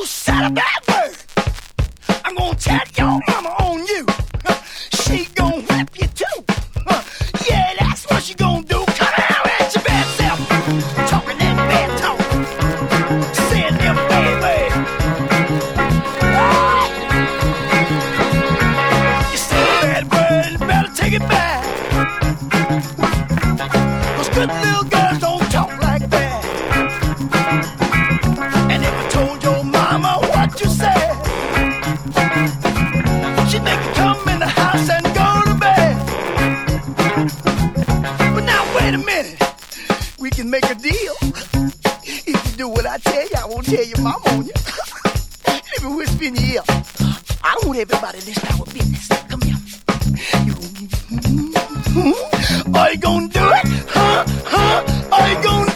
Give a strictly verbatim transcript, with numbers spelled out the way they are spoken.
said a bad word, I'm gonna tell your mama on you. She gon' whip you too. Yeah, that's what she gon' do. Come out at your bad self, talking that bad talk, saying them baby. You say a bad word, you better take it back. 'Cause good little girls don't talk like that. And if I told your mama what you said, she'd make you come in the house and go to bed. But now wait a minute, we can make a deal. If you do what I tell you, I won't tell your mama on you. Let me whisper in your ear. I don't want everybody listening to our business. Come here. You, are you gonna do it? Huh? Huh? Are you gonna